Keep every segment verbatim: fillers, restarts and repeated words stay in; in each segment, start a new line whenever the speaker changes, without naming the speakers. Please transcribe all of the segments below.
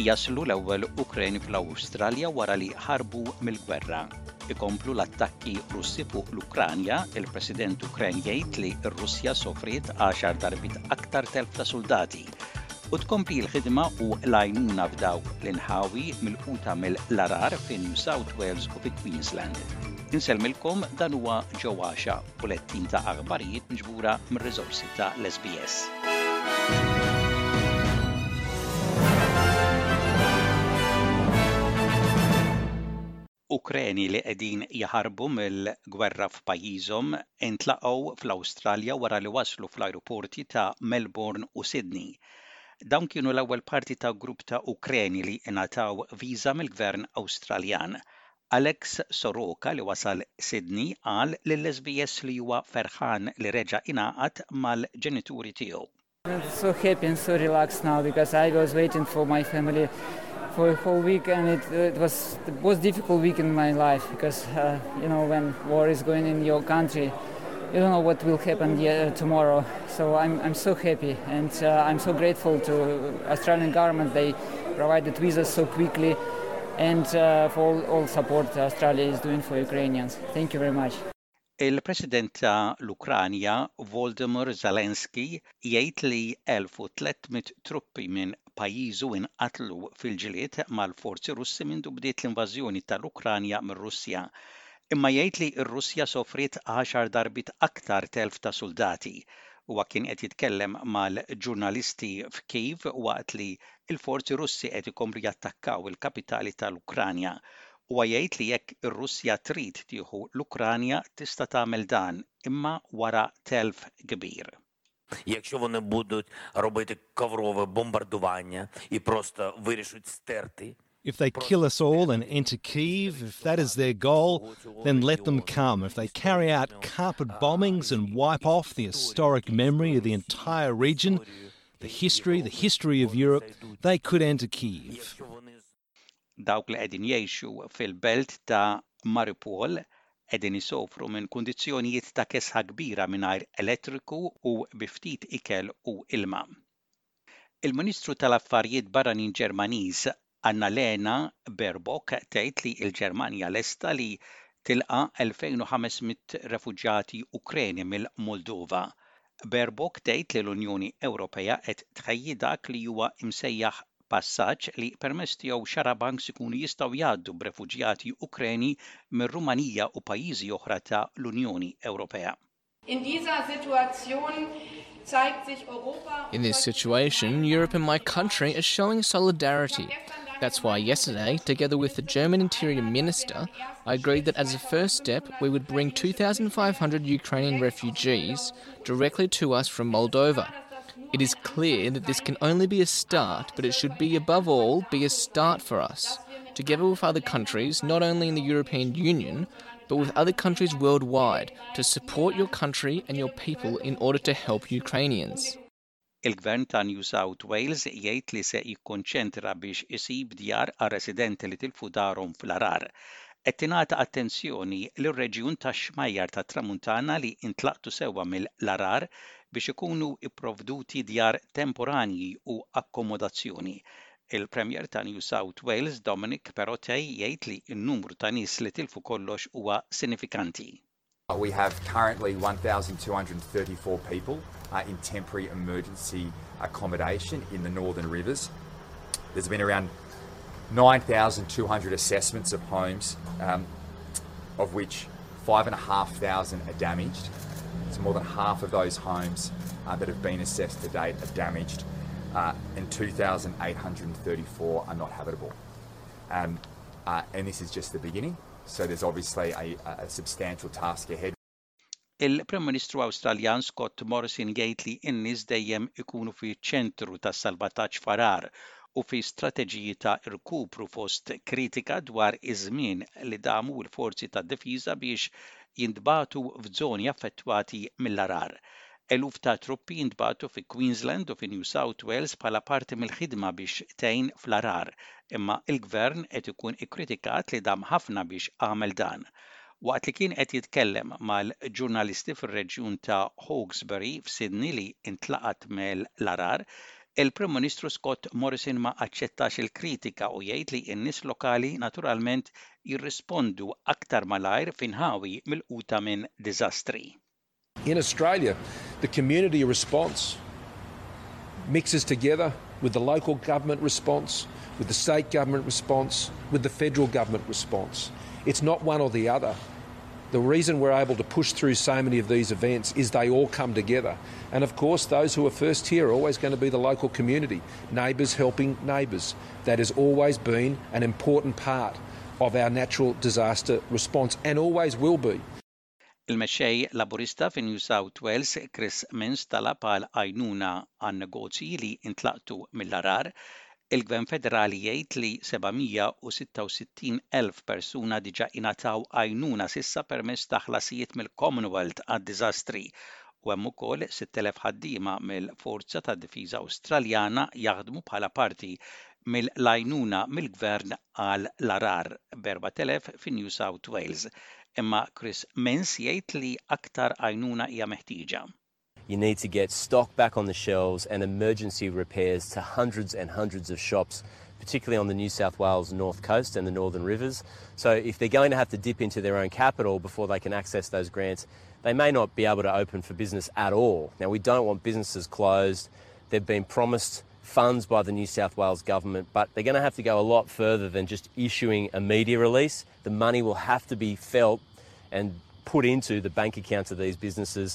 Jaslu l-ewwel Ukreni fl-Awstralja wara li ħarbu mill-gwerra. Ikomplu l-attakki Russi fuq l-Ukranja, il-President Ukren jgħid li r-Russja sofriet għaxar darbit aktar telf ta' soldati u tkompli l-ħidma u l-għajnuna f'dawk l-inħawi mill-quta mill-Larar fi New South Wales u fi Queensland. Inselmilkom dan huwa ġewwaxa bulettin ta' aħbarijiet miġbura mir-riżorsi ta' l-S B S. Ukreni li qegħdin jaħarbu mill-gwerra f'pajjiżhom intlaqgħu fl-Awstralja wara li waslu fl-ajruporti ta' Melbourne u Sydney. Dawn kienu l-ewwel parti ta' grupp ta' Ukreni li ingħataw viża mill-Gvern Awstraljan. Alex Soroka li wasal Sydney qal lill-S B S li huwa ferħan li reġa' ingħaqad mal-ġenituri tiegħu.
I'm so happy and so relaxed now because I was waiting for my family for a whole week, and it, it was the most difficult week in my life because uh, you know, when war is going in your country, you don't know what will happen uh, tomorrow. So I'm I'm so happy, and uh, I'm so grateful to Australian government. They provided visas so quickly, and uh, for all, all support Australia is doing for Ukrainians. Thank you very much.
Il-President ta' l-Ukranja, Volodymyr Zelensky, jgħid li elf u tlietmija truppi minn pajjiżu inqatlu fil-ġilied mal-forzi Russi mindu bdiet l-invażjoni tal-Ukranja mir-Russja. Imma jgħid li r-Russja sofriet għaxar darbit aktar telf ta' soldati. Huwa kien qed jitkellem mal-ġurnalisti f'Kiev waqt li l-forzi Russi qed ikomplu jattakkaw il-kapitali tal-Ukranja. Huwa jgħid li jekk ir-Russja trid tieħu l-Ukranja tista' tagħmel dan imma wara telf kbir.
Якщо вони будуть робити коврове бомбардування і просто вирішуть стерти.
If they kill us all and enter Kyiv, if that is their goal, then let them come. If they carry out carpet bombings and wipe off the historic memory of the entire region, the history, the history of Europe, they could enter Kyiv.
Dawk li qegħdin jgħixu fil-belt ta' Mariupol qegħdin isofru minn kundizzjonijiet ta' kesħa kbira mingħajr elettriku u bi ftit ikel u ilma. Il-Ministru tal-Affarijiet Barranin Ġermaniż Annalena Baerbock tgħid li l-Ġermanja lesta li tilqa' elfejn u ħamesmija refuġjati Ukreni mill-Moldova. Baerbock tgħid li l-Unjoni Ewropea qed tħejji dak li huwa imsejjaħ passaġġ li permezz tiegħu xarabanks ikunu jistgħu jgħaddu b'refuġjati Ukreni mir-Rumanija u pajjiżi oħra ta' l-Unjoni Ewropea.
In dieser Situation zeigt sich Europa.
In this situation, Europe and my country are showing solidarity. That's why yesterday, together with the German Interior Minister, I agreed that as a first step, we would bring two thousand five hundred Ukrainian refugees directly to us from Moldova. It is clear that this can only be a start, but it should be above all be a start for us, together with other countries, not only in the European Union, but with other countries worldwide, to support your country and your people in order to help Ukrainians.
Il-Gvern ta' New South Wales jgħid li se jikkonċentra biex isib djar għal residenti li tilfu darhom fl-arar. Qed tingħata attenzjoni lir-reġjun tax-Xmajjar tat-Tramuntana li intlaqtu sewwa mill-arar biex ikunu ipprovduti djar temporanji u akkomodazzjoni. Il-Premier ta' New South Wales Dominic Perrottet jgħid li n-numru ta' nies li tilfu kollox huwa sinifikanti.
We have currently one thousand two hundred thirty-four people uh, in temporary emergency accommodation in the Northern Rivers. There's been around nine thousand two hundred assessments of homes, um, of which five thousand five hundred are damaged. So more than half of those homes uh, that have been assessed to date are damaged, uh, and two thousand eight hundred thirty-four are not habitable. Um, uh, and this is just the beginning. So there's obviously a, a substantial task ahead.
Il-Prim Ministru Awstraljan Scott Morrison jgħid li n-nies dejjem ikunu fiċ-ċentru tas-salvataġġ farar u fi strateġiji ta' irkupru fost kritika dwar iż-żmien li damu l-forzi tad-difiża biex jintbagħtu f'żoni affettwati mill-arar. Eluf ta' truppi jintbagħtu fi Queensland u fi New South Wales bħala parti mill-ħidma biex tgħin fl-arar, imma l-Gvern qed ikun ikkritikat li dam ħafna biex għamel dan. Waqt li kien qed jitkellem mal-ġurnalisti fir-reġjun ta' Hawkesbury f'Sydney li intlaqat mill-arar, Il-Prim Ministru Scott Morrison ma aċċettax il-kritika u jgħid li n-nies lokali naturalment jirrispondu aktar malajr finħawi milquta minn diżastri.
In Australia, the community response mixes together with the local government response, with the state government response, with the federal government response. It's not one or the other. The reason we're able to push through so many of these events is they all come together. And of course, those who are first here are always going to be the local community, neighbours helping neighbours. That has always been an important part of our natural disaster response and always will be.
Il-mexxej Laburista fi New South Wales, Chris Minns, talab għal għajnuna għan negozji li intlaqtu mill-arar. Il-Gvern Federali jgħid li sebgħimija u sitta u sittin elf persuna diġà ingħataw għajnuna s'issa permezz ta' ħlasijiet mill-Commonwealth għad-diżastri u hemm ukoll sitt elef ħaddiema mill-Forza tad-Difiża Awstraljana jaħdmu bħala parti mill-għajnuna mill-Gvern għal l-arar b'erba' elef fi New South Wales. Imma Chris Minns jgħid li aktar għajnuna hija meħtieġa.
You need to get stock back on the shelves and emergency repairs to hundreds and hundreds of shops, particularly on the New South Wales North Coast and the Northern Rivers. So if they're going to have to dip into their own capital before they can access those grants, they may not be able to open for business at all. Now, we don't want businesses closed. They've been promised funds by the New South Wales government, but they're going to have to go a lot further than just issuing a media release. The money will have to be felt and put into the bank accounts of these businesses.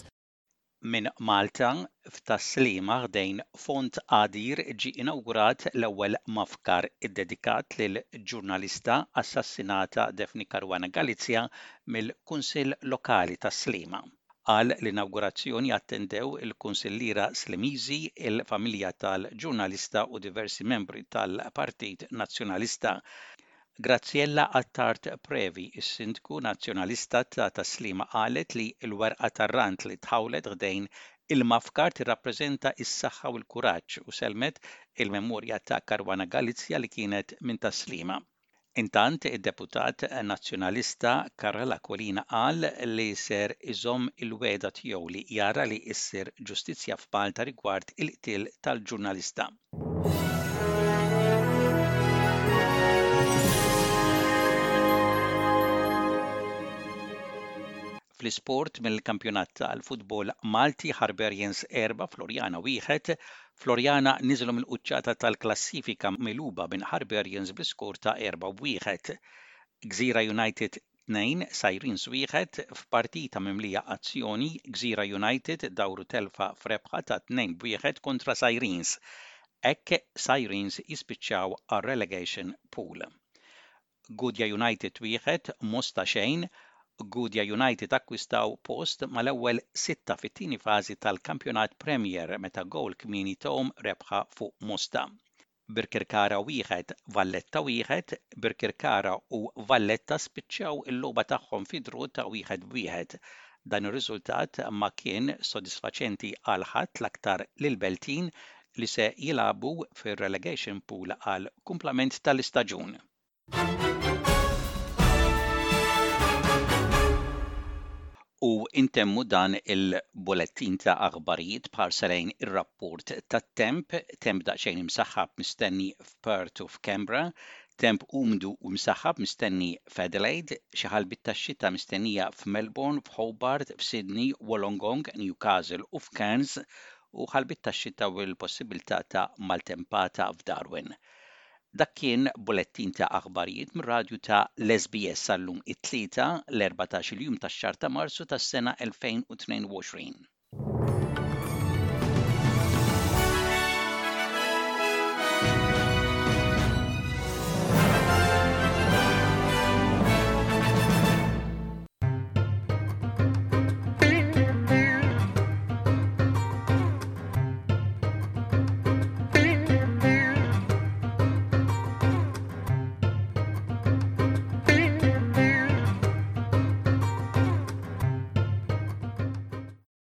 Min Malta f'Taslima ħdejn Font Għadir ġie inawgurat l-ewwel mafkar iddedikat lil ġurnalista assassinata Daphne Caruana Galizia mill-Kunsill Lokali Taslima. Għal l-inawgurazzjoni attendew il-Kunsillira Slimizi, il-familja tal-ġurnalista u diversi membri tal-Partit Nazzjonalista. Graziella Attart Previ, is-Sindku Nazzjonalista ta' Taslima, qalet li l-werqa tar-rant li tħawlet ħdejn il-mafkar tirrappreżenta s-saħħa u l-kuraġġ u selmet il-memorja ta' Caruana Galizia li kienet minn Taslima. Intant id-deputat nazzjonalista Karla Kolina qal li ser iżomm il-weda tiegħu li jara li ssir ġustizzja f'Malta rigward il-qtil tal-ġurnalista. Fl-isport mill-kampjonat tal-futbol Malti Harberians erba' Florjana wieħed, Florjana niżlu mill-quċċata tal-klassifika miluba minn Harberians bl-iskor ta' erba' wieħed. Gżira United tnejn Sirens wieħed f'partita mimlija azzjoni, Gżira United dawru telfa f'rebħa ta' tnejn wieħed kontra Sirens. Hekk Sirens jispiċċaw għar-relegation pool. Gudja United wieħed Mosta xejn, Gudja United akkwistaw post mal-ewwel sitta fit-tieni fażi tal-Kampjonat Premier meta gowl kmieni tagħhom rebħa fuq Mosta. Birkirkara wieħed Valletta wieħed, Birkirkara u Valletta spiċċaw il-logħba tagħhom fi dru ta' wieħed wieħed. Dan ir-riżultat ma kien sodisfaċenti għal ħadd l-aktar lil Beltin li se jilagħbu fir-relegation pool għal kumplament tal-istaġun. U intemmu dan il-bulettin ta' aħbarijiet bħarsalejn ir-rapport tat-temp, temp daqsxejn imsaħħab mistenni f'Perth u f'Canberra, temp umdu u msaħħab mistenni f'Adelaide, xi ħalbit tax-xita mistennija f'Melbourne, f'Hobart, f'Sydney, Wollongong, Newcastle u f'Cairns u ħalbit tax-xita u l-possibilità ta' maltempata f'Darwin. Dak kien bulettin ta' aħbarijiet mir-radju ta' l-S B S għallum it-tlieta l-erbatax il-jum tax-xahar ta' Marzu tas-sena elfejn u tnejn u għoxrin.